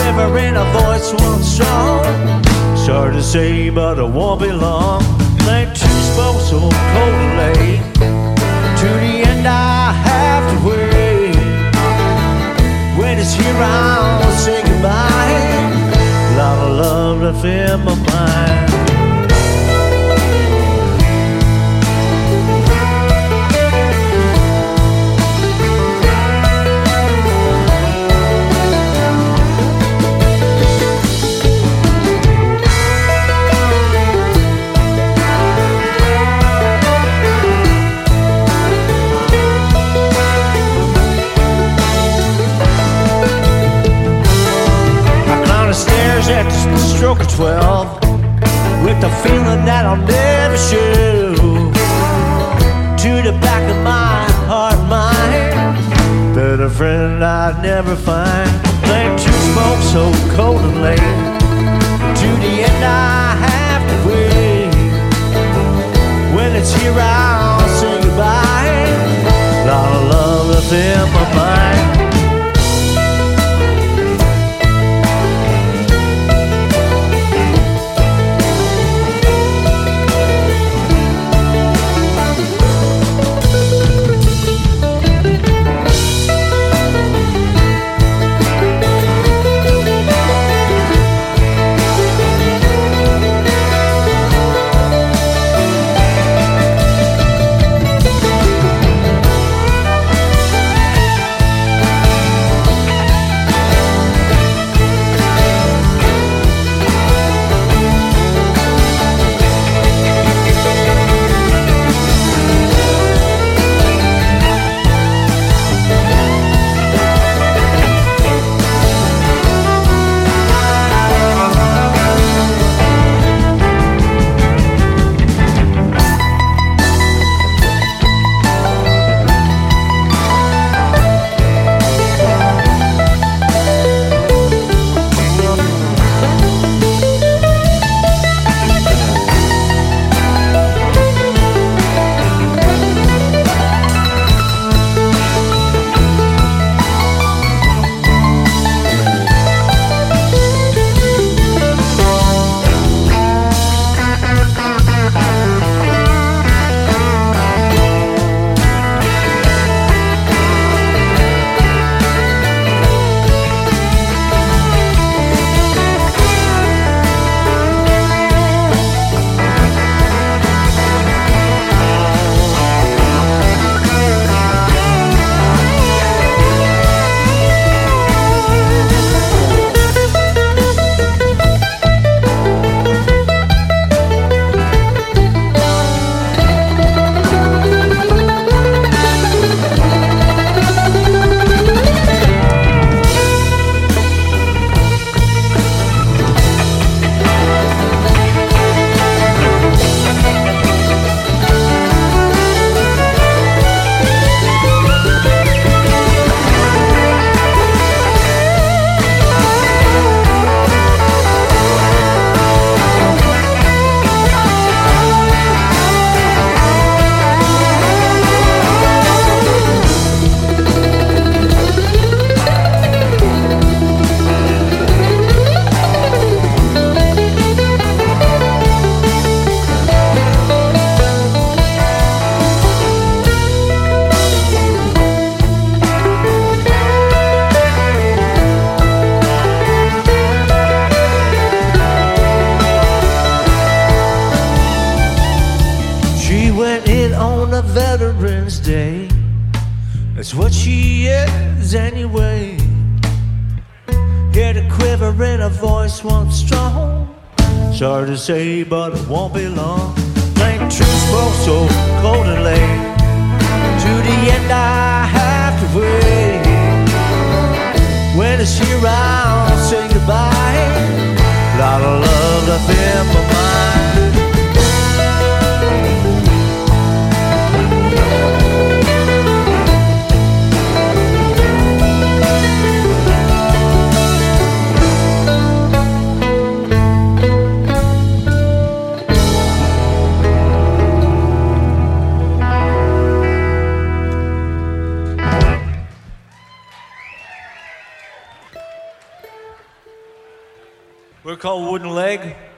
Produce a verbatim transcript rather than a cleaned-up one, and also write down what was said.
quiver in her voice once strong. Sorry to say, but it won't be long. Like two spoke so cold and late. To the end I have to wait. When it's here I'll say goodbye. A lot of love left in my mind. At the stroke of twelve, with the feeling that I'll never show. To the back of my heart and mind, better friend I'd never find. Playing to smoke so cold and late. To the end I have to wait. When it's here I'll say goodbye. A lot of love left in my mind. Veterans Day. That's what she is anyway. Hear the quiver in her voice once strong. Sorry to say, but it won't be long. Plain truth spoke so cold and late. To the end I have to wait. When it's here I'll say goodbye. Lot of love left in my mind. We're called Wooden Leg.